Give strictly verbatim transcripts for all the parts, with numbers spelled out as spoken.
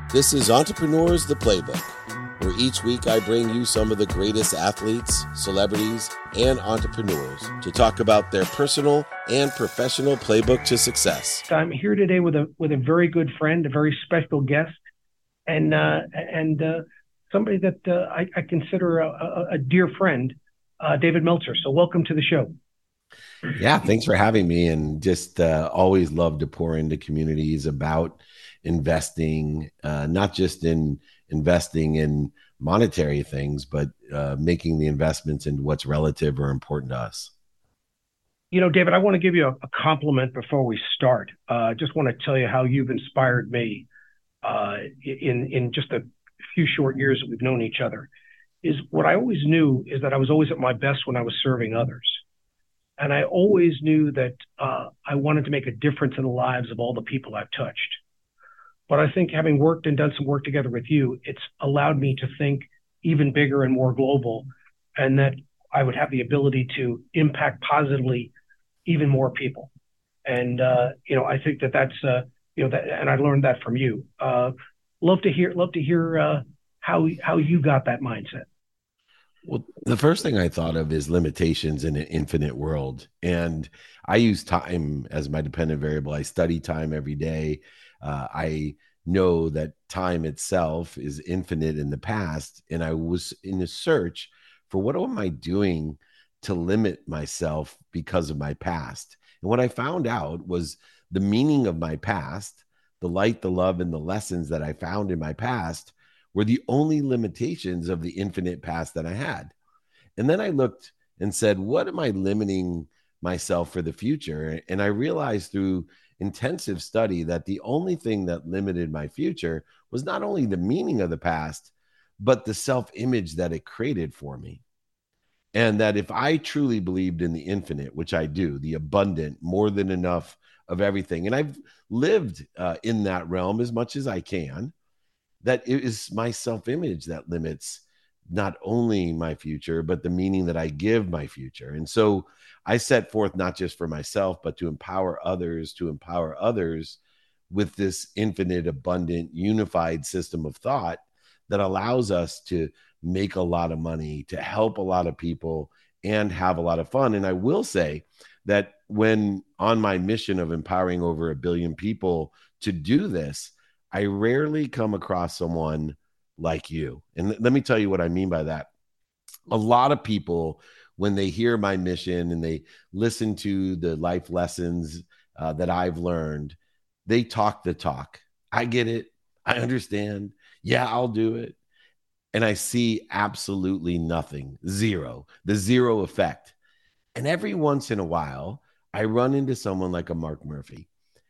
This is Entrepreneurs the Playbook, where each week I bring you some of the greatest athletes, celebrities, and entrepreneurs to talk about their personal and professional playbook to success. I'm here today with a with a very good friend, a very special guest, and uh, and uh, somebody that uh, I, I consider a, a, a dear friend, uh, David Meltzer. So welcome to the show. Yeah, thanks for having me, and just uh, always love to pour into communities about investing, uh, not just in investing in monetary things, but uh, making the investments into what's relative or important to us. You know, David, I want to give you a, a compliment before we start. Uh, I just want to tell you how you've inspired me uh, in in just a few short years that we've known each other. Is what I always knew is that I was always at my best when I was serving others. And I always knew that uh, I wanted to make a difference in the lives of all the people I've touched. But I think having worked and done some work together with you, it's allowed me to think even bigger and more global, and that I would have the ability to impact positively even more people. And, uh, you know, I think that that's, uh, you know, that, and I learned that from you. Uh, love to hear, love to hear uh, how, how you got that mindset. Well, the first thing I thought of is limitations in an infinite world. And I use time as my dependent variable. I study time every day. Uh, I know that time itself is infinite in the past. And I was in a search for what am I doing to limit myself because of my past. And what I found out was the meaning of my past, the light, the love, and the lessons that I found in my past were the only limitations of the infinite past that I had. And then I looked and said, what am I limiting myself for the future? And I realized through intensive study that the only thing that limited my future was not only the meaning of the past, but the self-image that it created for me. And that if I truly believed in the infinite, which I do, the abundant, more than enough of everything, and I've lived uh, in that realm as much as I can, that it is my self-image that limits not only my future, but the meaning that I give my future. And so I set forth not just for myself, but to empower others, to empower others with this infinite, abundant, unified system of thought that allows us to make a lot of money, to help a lot of people, and have a lot of fun. And I will say that when on my mission of empowering over a billion people to do this, I rarely come across someone like you. And let me tell you what I mean by that. A lot of people, when they hear my mission and they listen to the life lessons uh, that I've learned, they talk the talk. I get it. I understand. Yeah, I'll do it. And I see absolutely nothing, zero, the zero effect. And every once in a while, I run into someone like a Mark Murphy,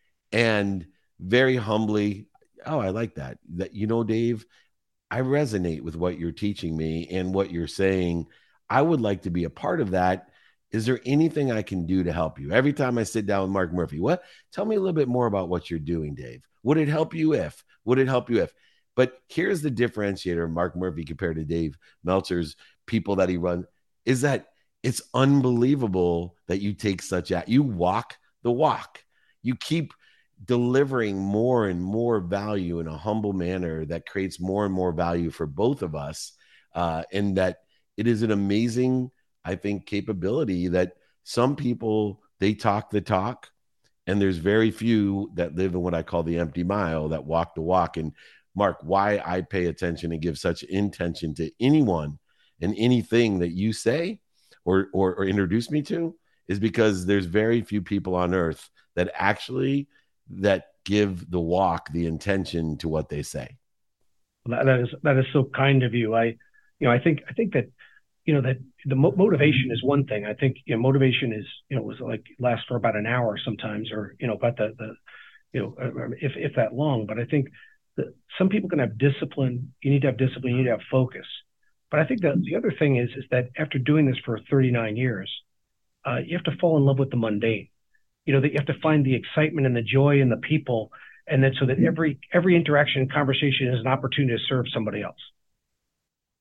and very humbly, oh, I like that. That, you know, Dave, I resonate with what you're teaching me and what you're saying. I would like to be a part of that. Is there anything I can do to help you? Every time I sit down with Mark Murphy, what? Tell me a little bit more about what you're doing, Dave. Would it help you if? Would it help you if? But here's the differentiator of Mark Murphy compared to Dave Meltzer's people that he runs, is that it's unbelievable that you take such a, you walk the walk. You keep delivering more and more value in a humble manner that creates more and more value for both of us. Uh, and that it is an amazing, I think, capability that some people, they talk the talk, and there's very few that live in what I call the empty mile, that walk the walk. And Mark, why I pay attention and give such intention to anyone and anything that you say or, or, or introduce me to is because there's very few people on earth that actually that give the walk the intention to what they say. That, that is that is so kind of you. I, you know, I think I think that, you know, that the mo- motivation is one thing. I think, you know, motivation is, you know, was like lasts for about an hour sometimes, or, you know, about the the, you know, if if that long. But I think that some people can have discipline. You need to have discipline. You need to have focus. But I think that the other thing is is that after doing this for thirty-nine years, uh, you have to fall in love with the mundane. You know, that you have to find the excitement and the joy in the people, and then so that every every interaction and conversation is an opportunity to serve somebody else.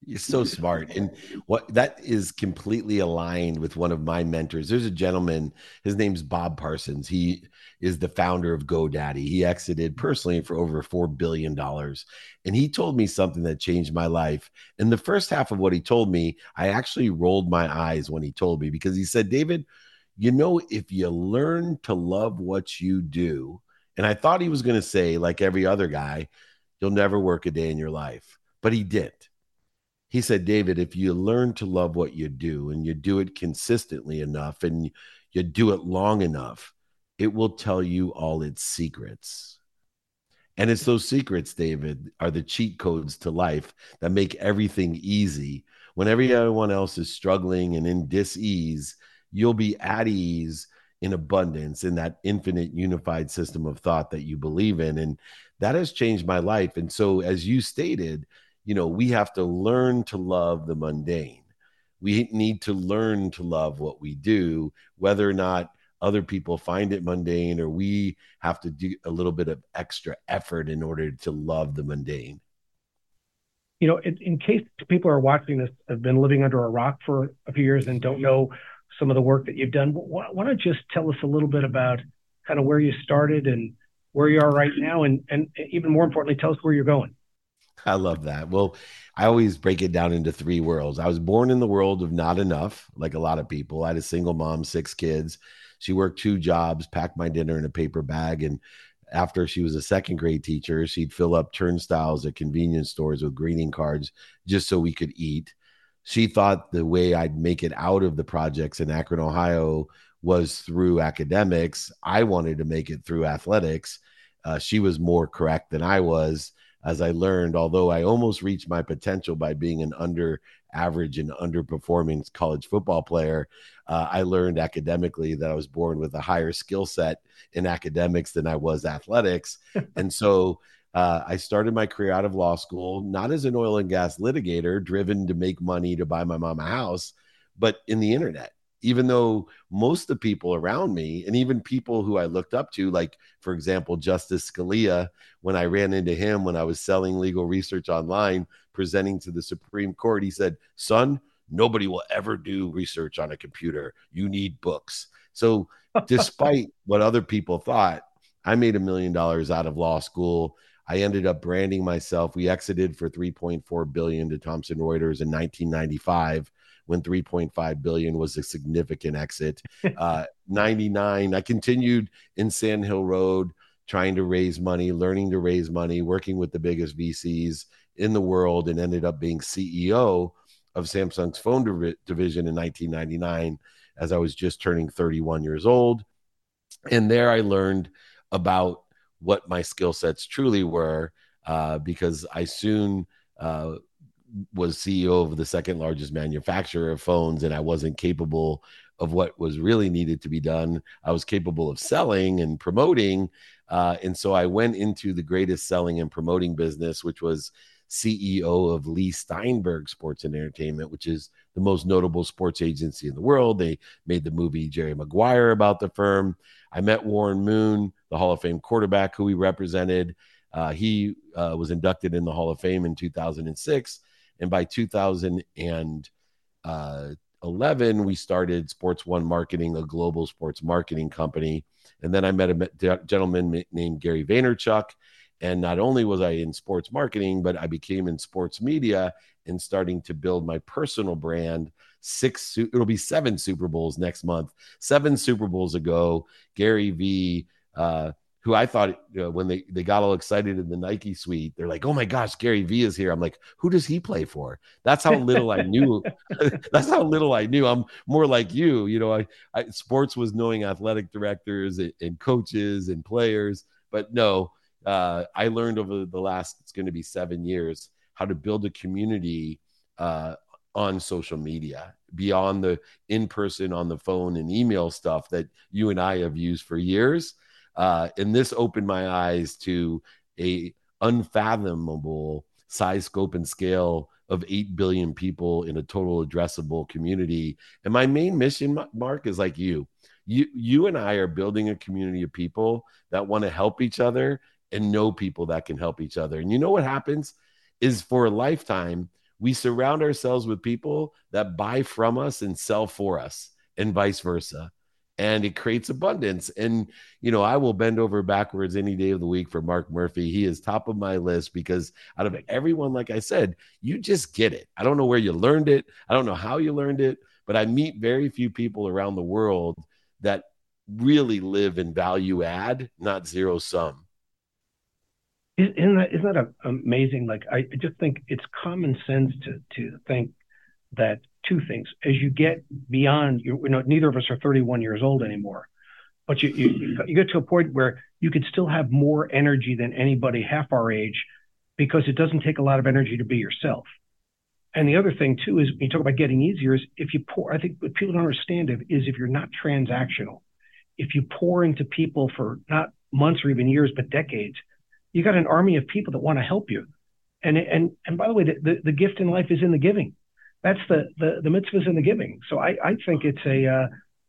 You're so smart. And what that is completely aligned with one of my mentors. There's a gentleman, his name's Bob Parsons. He is the founder of GoDaddy. He exited personally for over four billion dollars. And he told me something that changed my life. And the first half of what he told me, I actually rolled my eyes when he told me, because he said, David, you know, if you learn to love what you do, and I thought he was going to say, like every other guy, you'll never work a day in your life. But he didn't. He said, David, if you learn to love what you do and you do it consistently enough and you do it long enough, it will tell you all its secrets. And it's those secrets, David, are the cheat codes to life that make everything easy. When everyone else is struggling and in dis-ease, you'll be at ease in abundance in that infinite unified system of thought that you believe in. And that has changed my life. And so, as you stated, you know, we have to learn to love the mundane. We need to learn to love what we do, whether or not other people find it mundane, or we have to do a little bit of extra effort in order to love the mundane. You know, in, in case people are watching this, have been living under a rock for a few years and don't know some of the work that you've done, why, why don't you just tell us a little bit about kind of where you started and where you are right now, and and even more importantly, tell us where you're going. I love that. Well, I always break it down into three worlds. I was born in the world of not enough, like a lot of people. I had a single mom, six kids. She worked two jobs, packed my dinner in a paper bag. And after she was a second grade teacher, she'd fill up turnstiles at convenience stores with greeting cards just so we could eat. She thought the way I'd make it out of the projects in Akron, Ohio was through academics. I wanted to make it through athletics. Uh, she was more correct than I was. As I learned, although I almost reached my potential by being an under average and underperforming college football player, uh, I learned academically that I was born with a higher skill set in academics than I was athletics. And so uh, I started my career out of law school, not as an oil and gas litigator driven to make money to buy my mom a house, but in the internet. Even though most of the people around me, and even people who I looked up to, like, for example, Justice Scalia, when I ran into him when I was selling legal research online, presenting to the Supreme Court, he said, son, nobody will ever do research on a computer. You need books. So despite what other people thought, I made a million dollars out of law school. I ended up branding myself. We exited for three point four billion dollars to Thomson Reuters in nineteen ninety-five. When three point five billion was a significant exit. Uh, ninety-nine, I continued in Sand Hill Road, trying to raise money, learning to raise money, working with the biggest V Cs in the world, and ended up being C E O of Samsung's phone div- division in nineteen ninety-nine, as I was just turning thirty-one years old. And there I learned about what my skill sets truly were, uh, because I soon uh, was C E O of the second largest manufacturer of phones, and I wasn't capable of what was really needed to be done. I was capable of selling and promoting. Uh, and so I went into the greatest selling and promoting business, which was C E O of Lee Steinberg Sports and Entertainment, which is the most notable sports agency in the world. They made the movie Jerry Maguire about the firm. I met Warren Moon, the Hall of Fame quarterback who we represented. Uh, he uh, was inducted in the Hall of Fame in two thousand six. And by two thousand eleven, we started Sports One Marketing, a global sports marketing company. And then I met a gentleman named Gary Vaynerchuk. And not only was I in sports marketing, but I became in sports media and starting to build my personal brand. Six, it'll be seven Super Bowls next month. Seven Super Bowls ago, Gary V, uh, who I thought, you know, when they, they got all excited in the Nike suite, they're like, oh my gosh, Gary V is here. I'm like, who does he play for? That's how little I knew. That's how little I knew. I'm more like you. You know, I, I sports was knowing athletic directors and, and coaches and players, but no, uh, I learned over the last, it's going to be seven years, how to build a community uh, on social media beyond the in-person, on the phone and email stuff that you and I have used for years. Uh, and this opened my eyes to a unfathomable size, scope, and scale of eight billion people in a total addressable community. And my main mission, Mark, is like you. You, you and I are building a community of people that want to help each other and know people that can help each other. And you know what happens is, for a lifetime, We surround ourselves with people that buy from us and sell for us, and vice versa. And it creates abundance. And, you know, I will bend over backwards any day of the week for Mark Murphy. He is top of my list because out of everyone, like I said, you just get it. I don't know where you learned it. I don't know how you learned it, but I meet very few people around the world that really live in value add, not zero sum. Isn't that, isn't that amazing? Like, I just think it's common sense to, to think that two things, as you get beyond, you know, neither of us are thirty-one years old anymore, but you, you, you get to a point where you could still have more energy than anybody half our age because it doesn't take a lot of energy to be yourself. And the other thing too is when you talk about getting easier is if you pour, I think what people don't understand is if you're not transactional, if you pour into people for not months or even years, but decades, you got an army of people that want to help you. And, and, and by the way, the, the, the gift in life is in the giving. That's the, the, the mitzvah is in the giving. So I, I think it's a, uh,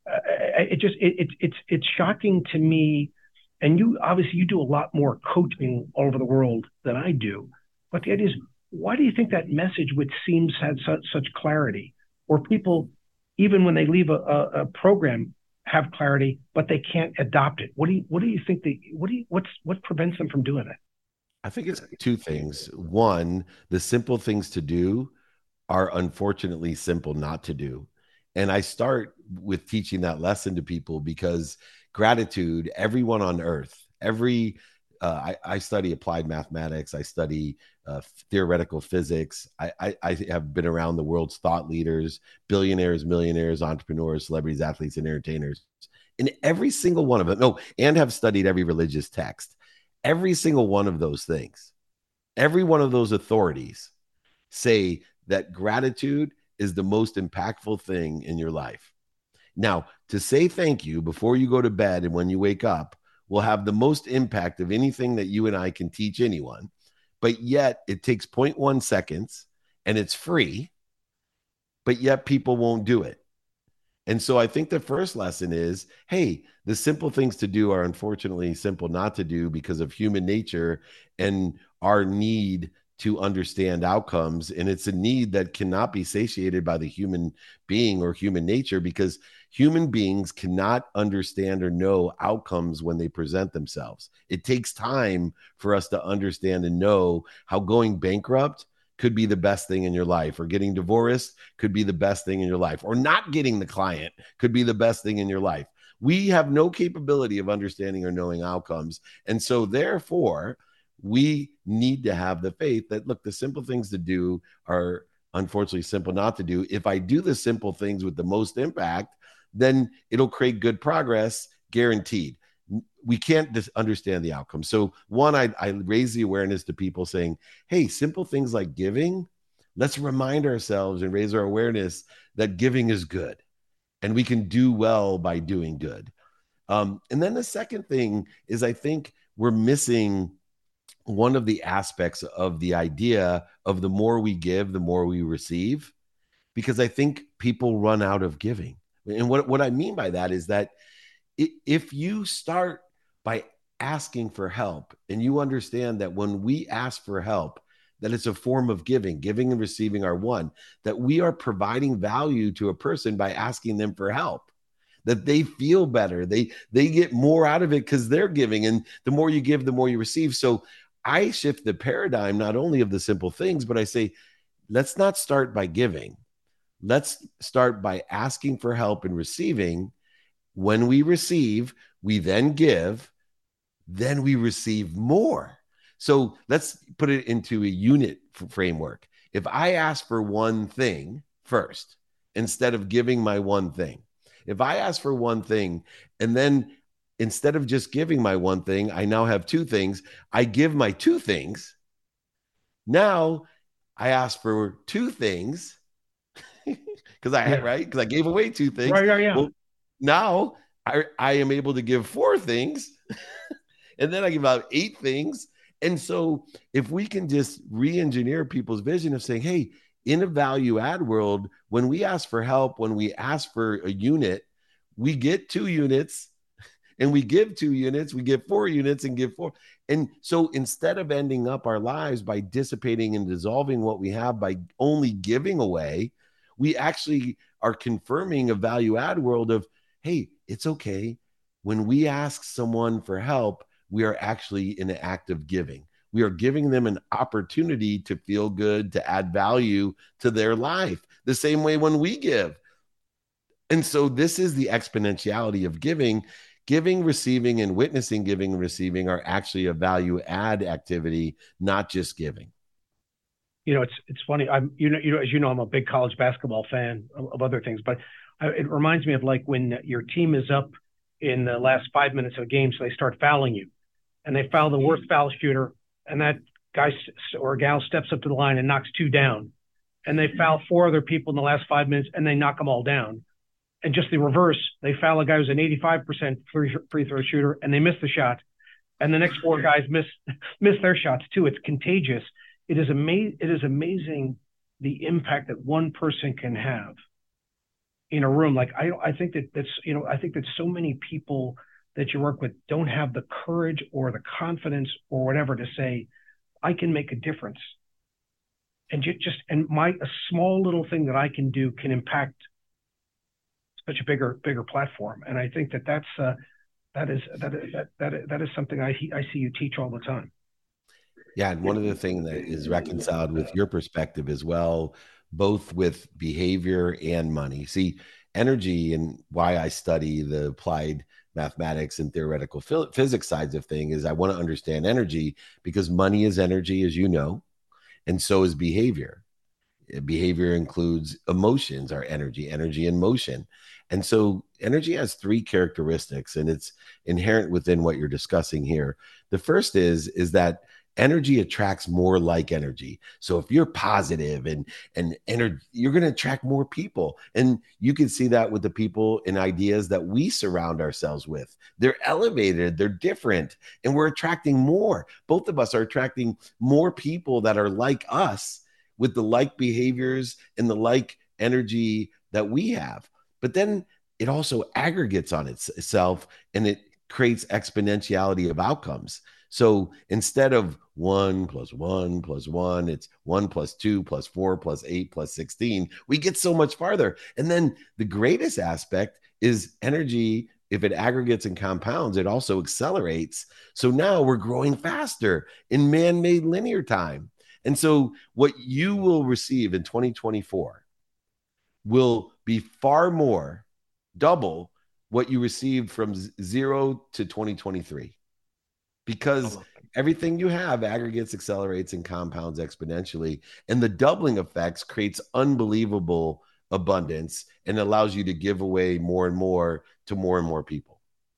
it just, it, it, it's, it's shocking to me. And you, obviously you do a lot more coaching all over the world than I do, but the idea is, why do you think that message, which seems had such, such clarity, or people, even when they leave a, a, a program, have clarity, but they can't adopt it? What do you, what do you think they, what do you, what's, what prevents them from doing it? I think it's two things. One, the simple things to do are unfortunately simple not to do. And I start with teaching that lesson to people because gratitude, everyone on earth, every, uh, I, I study applied mathematics. I study uh, theoretical physics. I, I, I have been around the world's thought leaders, billionaires, millionaires, entrepreneurs, celebrities, athletes, and entertainers. In every single one of them, no, and have studied every religious text. Every single one of those things, every one of those authorities say that gratitude is the most impactful thing in your life. Now, to say thank you before you go to bed and when you wake up will have the most impact of anything that you and I can teach anyone, but yet it takes zero point one seconds and it's free, but yet people won't do it. And so I think the first lesson is, hey, the simple things to do are unfortunately simple not to do because of human nature and our need to understand outcomes. And it's a need that cannot be satiated by the human being or human nature because human beings cannot understand or know outcomes when they present themselves. It takes time for us to understand and know how going bankrupt could be the best thing in your life, or getting divorced could be the best thing in your life, or not getting the client could be the best thing in your life. We have no capability of understanding or knowing outcomes. And so therefore, we need to have the faith that, look, the simple things to do are unfortunately simple not to do. If I do the simple things with the most impact, then it'll create good progress, guaranteed. We can't just understand the outcome. So one, I, I raise the awareness to people saying, hey, simple things like giving, let's remind ourselves and raise our awareness that giving is good and we can do well by doing good. Um, and then the second thing is I think we're missing one of the aspects of the idea of the more we give, the more we receive, because I think people run out of giving. And what, what I mean by that is that if you start by asking for help and you understand that when we ask for help, that it's a form of giving, giving and receiving are one, that we are providing value to a person by asking them for help, that they feel better. They, they get more out of it because they're giving. And the more you give, the more you receive. So I shift the paradigm, not only of the simple things, but I say, let's not start by giving. Let's start by asking for help and receiving. When we receive, we then give, then we receive more. So let's put it into a unit framework. If I ask for one thing first, instead of giving my one thing, if I ask for one thing, and then instead of just giving my one thing, I now have two things, I give my two things. Now I ask for two things because I, yeah. right? Because I gave away two things. Right, yeah, yeah. Well, now I, I am able to give four things and then I give out eight things. And so if we can just re-engineer people's vision of saying, hey, in a value add world, when we ask for help, when we ask for a unit, we get two units and we give two units, we give four units and give four. And so instead of ending up our lives by dissipating and dissolving what we have by only giving away, we actually are confirming a value add world of, hey, it's okay. When we ask someone for help, we are actually in an act of giving. We are giving them an opportunity to feel good, to add value to their life, the same way when we give. And so this is the exponentiality of giving. Giving, receiving, and witnessing giving and receiving are actually a value add activity, not just giving. You know, it's it's funny. I'm you know you know as you know I'm a big college basketball fan of, of other things, but I, it reminds me of like when your team is up in the last five minutes of a game, so they start fouling you, and they foul the worst foul shooter, and that guy or gal steps up to the line and knocks two down, and they foul four other people in the last five minutes, and they knock them all down. And just the reverse, they foul a guy who's an eighty-five percent free, free throw shooter, and they miss the shot, and the next four guys miss miss their shots too. It's contagious. It is amazing. It is amazing the impact that one person can have in a room. Like I, I think that that's you know I think that so many people that you work with don't have the courage or the confidence or whatever to say, I can make a difference, and you just and my a small little thing that I can do can impact such a bigger bigger platform. And I think that that's uh, that is that is that that is, that is something I I see you teach all the time. Yeah, and one of the things that is reconciled with your perspective as well, both with behavior and money. See, energy, and why I study the applied mathematics and theoretical physics sides of things, is I want to understand energy, because money is energy, as you know, and so is behavior. Behavior includes emotions, our energy, energy and motion. And so energy has three characteristics, and it's inherent within what you're discussing here. The first is, is that energy attracts more like energy. So if you're positive and and energy, you're going to attract more people. And you can see that with the people and ideas that we surround ourselves with. They're elevated, they're different, and we're attracting more. Both of us are attracting more people that are like us, with the like behaviors and the like energy that we have. But then it also aggregates on itself, and it creates exponentiality of outcomes. So instead of one plus one plus one, it's one plus two plus four plus eight plus sixteen. We get so much farther. And then the greatest aspect is energy. If it aggregates and compounds, it also accelerates. So now we're growing faster in man-made linear time. And so what you will receive in twenty twenty-four will be far more, double what you received from zero to twenty twenty-three, because everything you have aggregates, accelerates, and compounds exponentially. And the doubling effects creates unbelievable abundance and allows you to give away more and more to more and more people.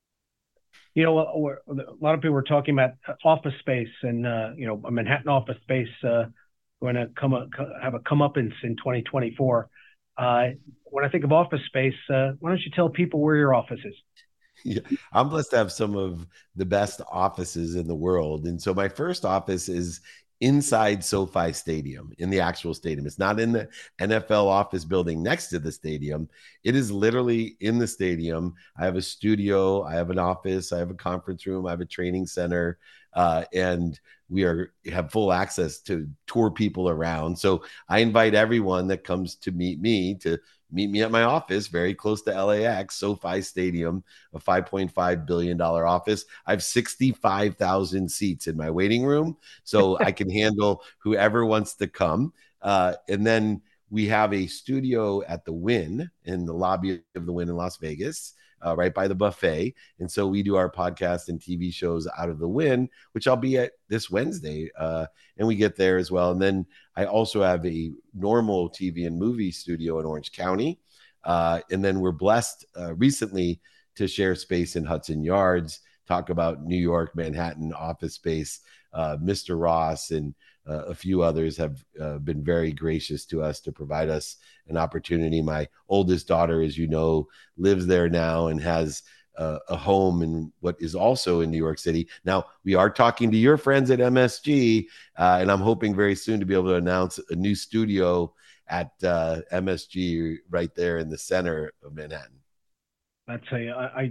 You know, a lot of people were talking about office space, and uh, you know, a Manhattan office space uh, going to come up, have a comeuppance in twenty twenty-four. Uh, when I think of office space, uh, why don't you tell people where your office is? Yeah, I'm blessed to have some of the best offices in the world. And so my first office is inside SoFi Stadium, in the actual stadium. It's not in the N F L office building next to the stadium. It is literally in the stadium. I have a studio, I have an office, I have a conference room, I have a training center, uh, and we are have full access to tour people around. So I invite everyone that comes to meet me to meet me at my office, very close to L A X, SoFi Stadium, a five point five billion dollars office. I have sixty-five thousand seats in my waiting room, so I can handle whoever wants to come. Uh, and then we have a studio at the Wynn, in the lobby of the Wynn in Las Vegas, uh, right by the buffet. And so we do our podcast and T V shows out of the Wynn, which I'll be at this Wednesday. Uh, and we get there as well. And then I also have a normal T V and movie studio in Orange County. Uh, and then we're blessed uh, recently to share space in Hudson Yards, talk about New York, Manhattan office space. Uh, Mister Ross and uh, a few others have uh, been very gracious to us to provide us an opportunity. My oldest daughter, as you know, lives there now and has uh, a home in what is also in New York City. Now, we are talking to your friends at M S G, uh, and I'm hoping very soon to be able to announce a new studio at uh, M S G right there in the center of Manhattan. I'd say I, I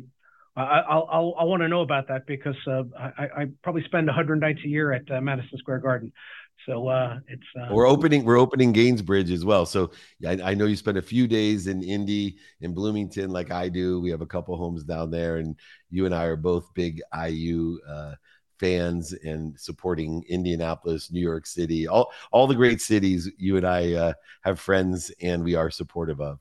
I, I'll, I'll, I want to know about that because uh, I, I probably spend one hundred nights a year at uh, Madison Square Garden. So uh, it's uh, We're opening we're opening Gainsbridge as well. So I, I know you spend a few days in Indy in Bloomington like I do. We have a couple homes down there, and you and I are both big I U uh, fans and supporting Indianapolis, New York City, all all the great cities. You and I uh, have friends, and we are supportive of.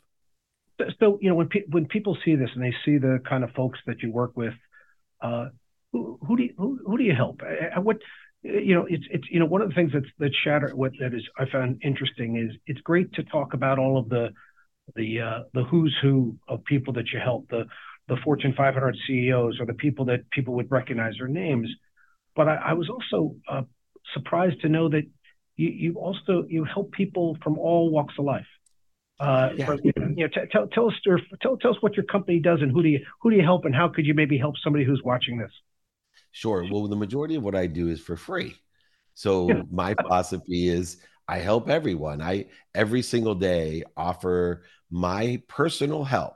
so you know when pe- when people see this and they see the kind of folks that you work with, uh, who, who do you who, who do you help? Uh, What you know, it's it's you know one of the things that's that shatter what that is I found interesting is it's great to talk about all of the the uh, the who's who of people that you help, the the Fortune five hundred C E Os or the people that people would recognize their names. But I, I was also uh, surprised to know that you you also you help people from all walks of life. Uh, Yeah, for, you know, t- tell tell us or tell tell us what your company does and who do you who do you help and how could you maybe help somebody who's watching this? sure. Well, the majority of what I do is for free. Yeah. So my philosophy is I help everyone. I every single day offer my personal help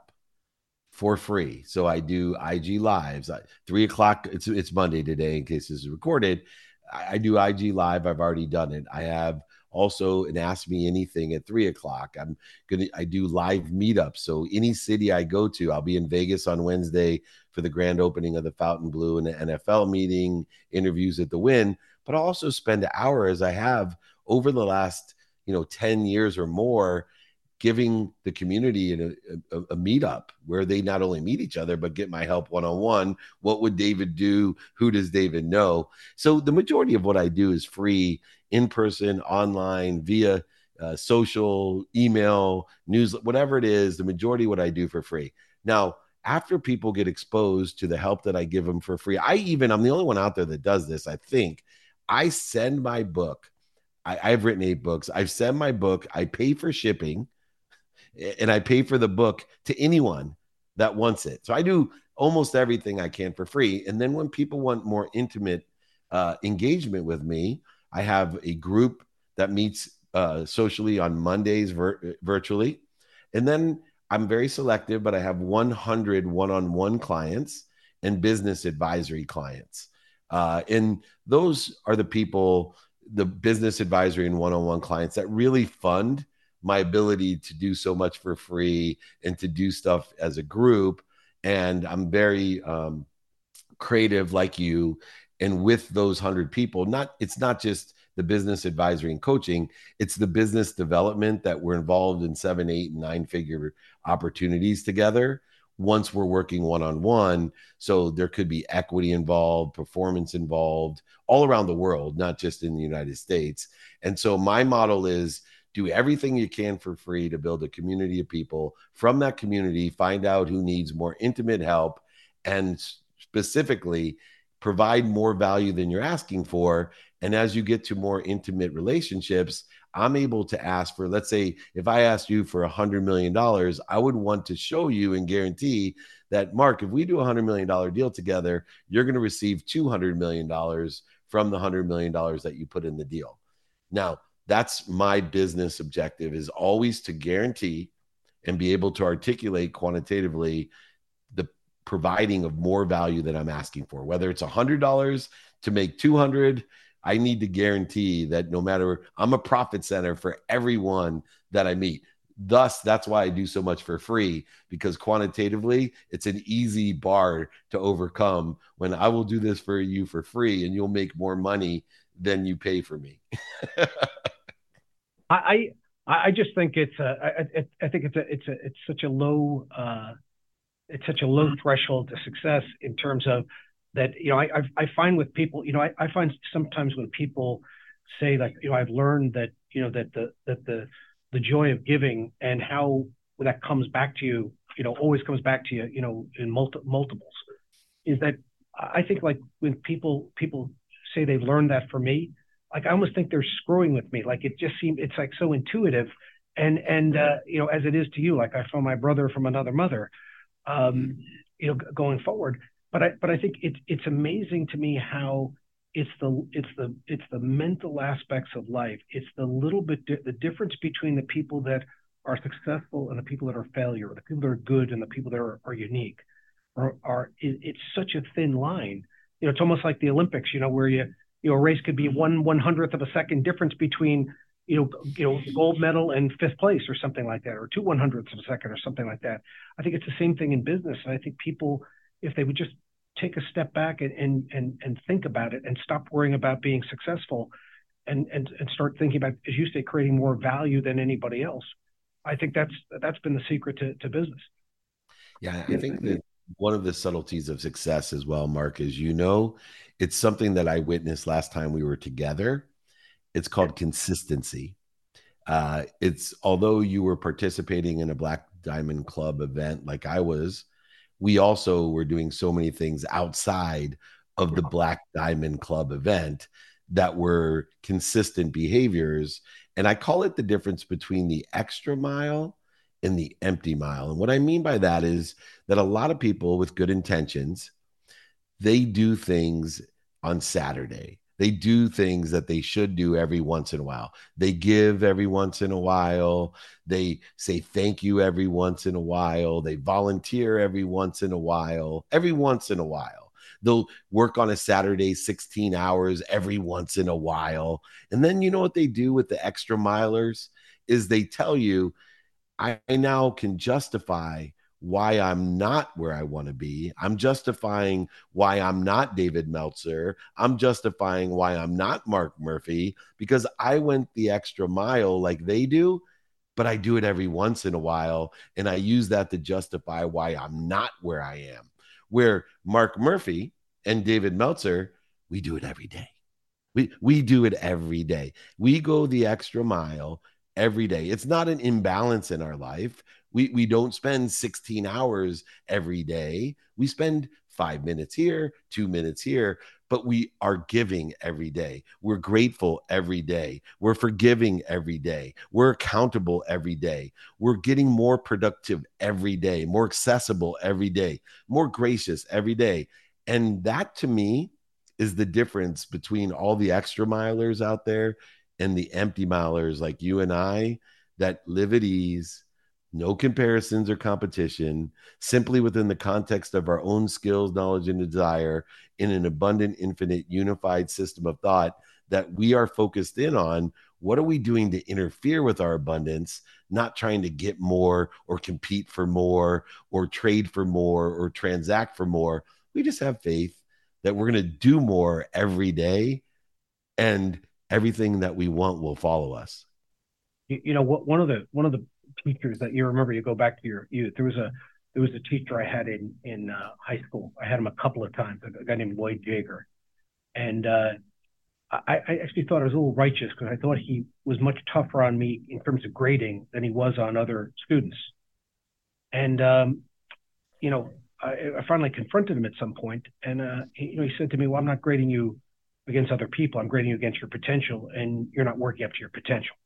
for free. So I do I G lives. I, three o'clock. It's it's Monday today in case this is recorded. I, I do I G live. I've already done it. I have also an Ask Me Anything at three o'clock. I'm gonna I do live meetups. So any city I go to, I'll be in Vegas on Wednesday for the grand opening of the Fountain Blue and the N F L meeting, interviews at the Win. But I'll also spend an hour as I have over the last you know ten years or more giving the community a, a, a meetup where they not only meet each other but get my help one-on-one. What would David do? Who does David know? So the majority of what I do is free, in person, online, via uh, social, email, news, whatever it is. The majority of what I do for free. Now, after people get exposed to the help that I give them for free, I even I'm the only one out there that does this, I think. I send my book. I, I've written eight books. I've sent my book. I pay for shipping and I pay for the book to anyone that wants it. So I do almost everything I can for free. And then when people want more intimate uh, engagement with me, I have a group that meets uh, socially on Mondays vir- virtually. And then I'm very selective, but I have one hundred one on one clients and business advisory clients. Uh, and those are the people, the business advisory and one on one clients that really fund my ability to do so much for free and to do stuff as a group. And I'm very um, creative like you. And with those one hundred people, not it's not just the business advisory and coaching, it's the business development that we're involved in seven, eight, and nine figure opportunities together once we're working one on one. So there could be equity involved, performance involved, all around the world, not just in the United States. And so my model is do everything you can for free to build a community of people. From that community, find out who needs more intimate help and specifically provide more value than you're asking for. And as you get to more intimate relationships, I'm able to ask for, let's say, if I asked you for one hundred million dollars, I would want to show you and guarantee that, Mark, if we do a one hundred million dollars deal together, you're going to receive two hundred million dollars from the one hundred million dollars that you put in the deal. Now, that's my business objective, is always to guarantee and be able to articulate quantitatively the providing of more value that I'm asking for, whether it's one hundred dollars to make two hundred. I need to guarantee that no matter, I'm a profit center for everyone that I meet. Thus, that's why I do so much for free, because quantitatively, it's an easy bar to overcome when I will do this for you for free and you'll make more money than you pay for me. I I, I just think it's a I, I think it's a it's a it's such a low uh, it's such a low threshold to success in terms of that. You know, I I, I find with people, you know, I, I find sometimes when people say like, you know, I've learned that you know that the that the the joy of giving and how that comes back to you, you know, always comes back to you, you know, in multi- multiples. Is that I think like when people people say they've learned that from me, like I almost think they're screwing with me. Like it just seems it's like so intuitive, and and uh, you know as it is to you. Like I found my brother from another mother, um, you know, going forward. But I but I think it's it's amazing to me how it's the it's the it's the mental aspects of life. It's the little bit di- the difference between the people that are successful and the people that are failure, the people that are good and the people that are, are unique. are, are it, it's such a thin line. You know, it's almost like the Olympics, you know, where you, you know, a race could be one one hundredth of a second difference between, you know, you know, gold medal and fifth place or something like that, or two one hundredths of a second or something like that. I think it's the same thing in business. And I think people, if they would just take a step back and and and, and think about it and stop worrying about being successful and, and and start thinking about, as you say, creating more value than anybody else. I think that's that's been the secret to, to business. Yeah, I think that one of the subtleties of success as well, Mark, is you know, it's something that I witnessed last time we were together. It's called consistency. Uh, it's although you were participating in a Black Diamond Club event like I was, we also were doing so many things outside of the Black Diamond Club event that were consistent behaviors. And I call it the difference between the extra mile and the empty mile. And what I mean by that is that a lot of people with good intentions, they do things on Saturday. They do things that they should do every once in a while. They give every once in a while. They say thank you every once in a while. They volunteer every once in a while. Every once in a while. They'll work on a Saturday sixteen hours every once in a while. And then you know what they do with the extra milers is they tell you, I now can justify why I'm not where I want to be. I'm justifying why I'm not David Meltzer. I'm justifying why I'm not Mark Murphy because I went the extra mile like they do, but I do it every once in a while. And I use that to justify why I'm not where I am. Where Mark Murphy and David Meltzer, we do it every day. We, we do it every day. We go the extra mile every day. It's not an imbalance in our life. We, we don't spend sixteen hours every day. We spend five minutes here, two minutes here, but we are giving every day. We're grateful every day. We're forgiving every day. We're accountable every day. We're getting more productive every day, more accessible every day, more gracious every day. And that to me is the difference between all the extra milers out there and the empty milers like you and I that live at ease, no comparisons or competition, simply within the context of our own skills, knowledge, and desire in an abundant, infinite, unified system of thought that we are focused in on. What are we doing to interfere with our abundance, not trying to get more or compete for more or trade for more or transact for more? We just have faith that we're going to do more every day and everything that we want will follow us. You, you know what? One of the one of the teachers that you remember, you go back to your youth. There was a there was a teacher I had in in uh, high school. I had him a couple of times. A guy named Lloyd Jager, and uh, I, I actually thought I was a little righteous because I thought he was much tougher on me in terms of grading than he was on other students. And um, you know, I, I finally confronted him at some point, and uh, he, you know, he said to me, "Well, I'm not grading you against other people. I'm grading you against your potential, and you're not working up to your potential."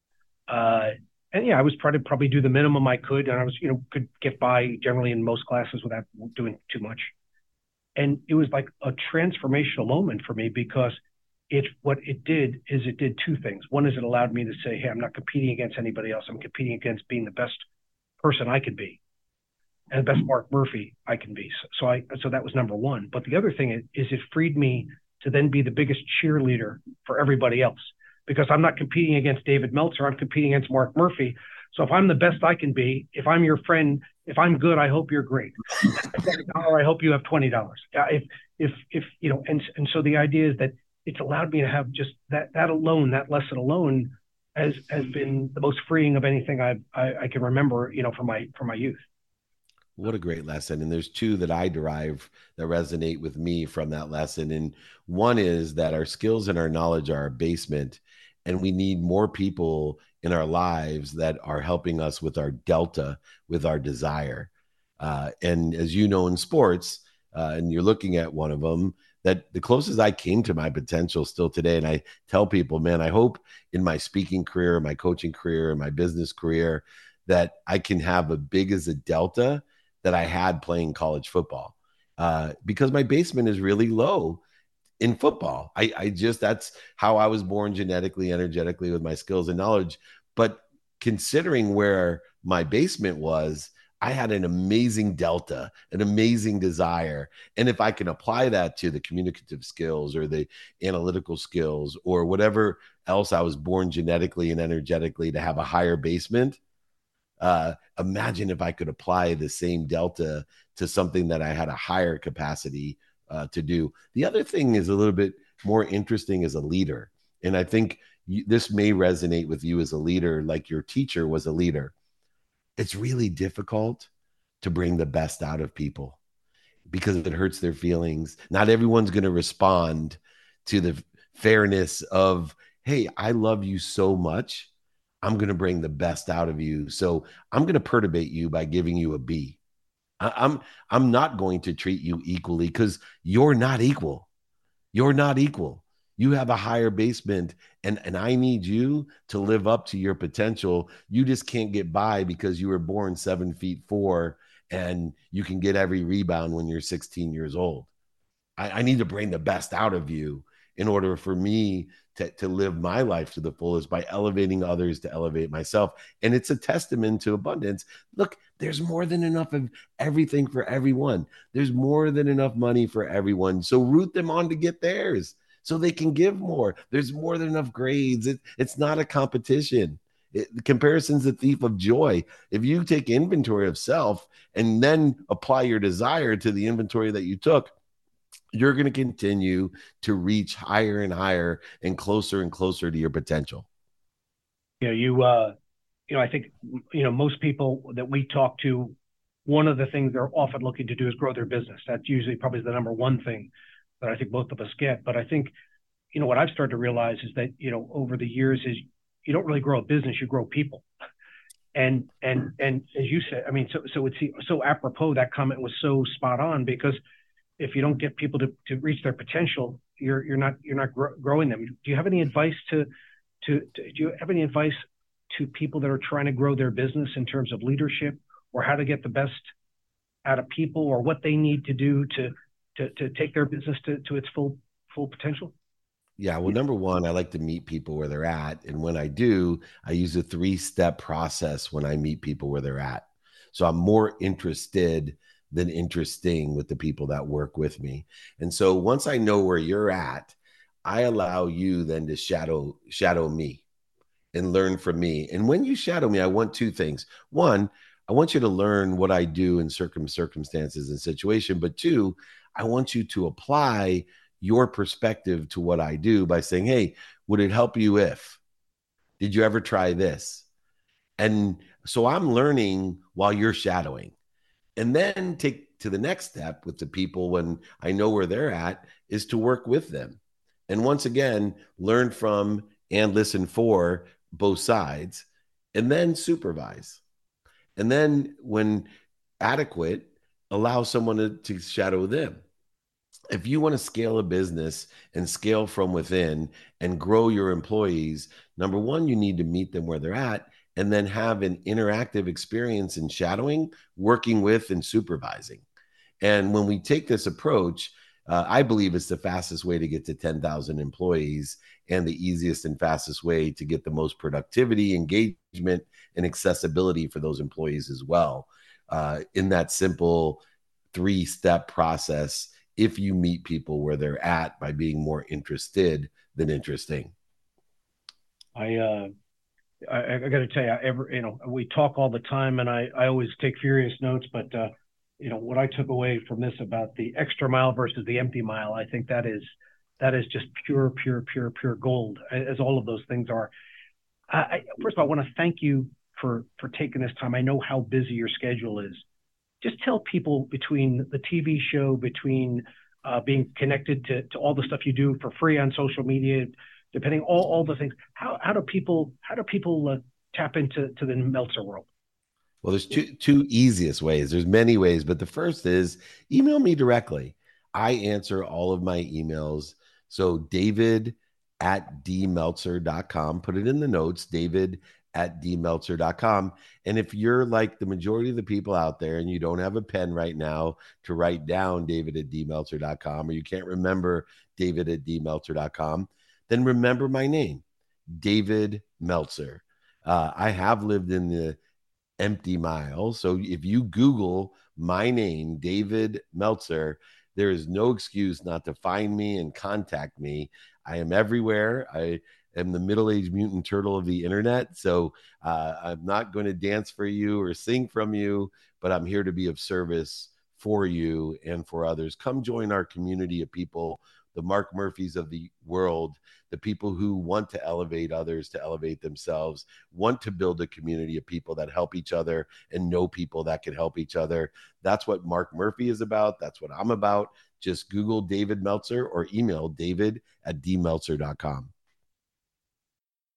Uh, and yeah, I was trying to probably do the minimum I could, and I was, you know, could get by generally in most classes without doing too much. And it was like a transformational moment for me because it what it did is it did two things. One is it allowed me to say, "Hey, I'm not competing against anybody else. I'm competing against being the best person I could be, and the best Mark Murphy I can be." So, so I so that was number one. But the other thing is, is it freed me to then be the biggest cheerleader for everybody else. Because I'm not competing against David Meltzer, I'm competing against Mark Murphy. So if I'm the best I can be, if I'm your friend, if I'm good, I hope you're great. If I got a dollar, I hope you have twenty dollars. If if if you know, and and so the idea is that it's allowed me to have just that that alone, that lesson alone, has has been the most freeing of anything I I, I can remember, you know, from my from my youth. What a great lesson. And there's two that I derive that resonate with me from that lesson. And one is that our skills and our knowledge are our basement, and we need more people in our lives that are helping us with our delta, with our desire. Uh, and as you know, in sports, uh, and you're looking at one of them, that the closest I came to my potential still today. And I tell people, man, I hope in my speaking career, my coaching career, my business career, that I can have as big as a delta that I had playing college football, uh, because my basement is really low in football. I, I just, that's how I was born genetically, energetically with my skills and knowledge. But considering where my basement was, I had an amazing delta, an amazing desire. And if I can apply that to the communicative skills or the analytical skills or whatever else I was born genetically and energetically to have a higher basement, uh, imagine if I could apply the same delta to something that I had a higher capacity uh, to do. The other thing is a little bit more interesting as a leader. And I think you, this may resonate with you as a leader, like your teacher was a leader. It's really difficult to bring the best out of people because it hurts their feelings. Not everyone's going to respond to the fairness of, hey, I love you so much. I'm going to bring the best out of you. So I'm going to perturbate you by giving you a B. I, I'm I'm not going to treat you equally because you're not equal. You're not equal. You have a higher basement, and, and I need you to live up to your potential. You just can't get by because you were born seven feet four and you can get every rebound when you're sixteen years old. I, I need to bring the best out of you in order for me to, to live my life to the fullest by elevating others to elevate myself. And it's a testament to abundance. Look, there's more than enough of everything for everyone. There's more than enough money for everyone. So root them on to get theirs so they can give more. There's more than enough grades. It, it's not a competition. It, comparison's the thief of joy. If you take inventory of self and then apply your desire to the inventory that you took, you're going to continue to reach higher and higher and closer and closer to your potential. Yeah, you, uh, you know, I think, you know, most people that we talk to, one of the things they're often looking to do is grow their business. That's usually probably the number one thing that I think both of us get. But I think, you know, what I've started to realize is that, you know, over the years is you don't really grow a business, you grow people. And, and, and as you said, I mean, so, so it's so apropos, that comment was so spot on, because if you don't get people to, to reach their potential, you're you're not you're not gro- growing them. Do you have any advice to, to to do you have any advice to people that are trying to grow their business in terms of leadership, or how to get the best out of people, or what they need to do to to to take their business to, to its full full potential? Yeah, well, number one, I like to meet people where they're at. And when I do, I use a three step process when I meet people where they're at. So I'm more interested than interesting with the people that work with me. And so once I know where you're at, I allow you then to shadow shadow me and learn from me. And when you shadow me, I want two things. One, I want you to learn what I do in circum circumstances and situation. But two, I want you to apply your perspective to what I do by saying, hey, would it help you if? Did you ever try this? And so I'm learning while you're shadowing. And then take to the next step with the people when I know where they're at is to work with them. And once again, learn from and listen for both sides and then supervise. And then when adequate, allow someone to, to shadow them. If you want to scale a business and scale from within and grow your employees, number one, you need to meet them where they're at and then have an interactive experience in shadowing, working with, and supervising. And when we take this approach, uh, I believe it's the fastest way to get to ten thousand employees and the easiest and fastest way to get the most productivity, engagement, and accessibility for those employees as well. Uh, in that simple three step process, if you meet people where they're at by being more interested than interesting. I, uh, I, I got to tell you, every, you know, we talk all the time, and I, I always take furious notes. But uh, you know, what I took away from this about the extra mile versus the empty mile, I think that is that is just pure, pure, pure, pure gold, as all of those things are. I, I, first of all, I want to thank you for for taking this time. I know how busy your schedule is. Just tell people, between the T V show, between uh, being connected to, to all the stuff you do for free on social media, depending all, all the things. How how do people how do people uh, tap into to the Meltzer world? Well, there's two two easiest ways. There's many ways, but the first is email me directly. I answer all of my emails. So David at d meltzer dot com. Put it in the notes, David at d meltzer dot com. And if you're like the majority of the people out there and you don't have a pen right now to write down David at d meltzer dot com, or you can't remember David at d meltzer dot com, then remember my name, David Meltzer. Uh, I have lived in the empty mile. So if you Google my name, David Meltzer, there is no excuse not to find me and contact me. I am everywhere. I am the middle-aged mutant turtle of the internet. So uh, I'm not going to dance for you or sing from you, but I'm here to be of service for you and for others. Come join our community of people, the Mark Murphys of the world, the people who want to elevate others, to elevate themselves, want to build a community of people that help each other and know people that can help each other. That's what Mark Murphy is about. That's what I'm about. Just Google David Meltzer or email david at d meltzer dot com.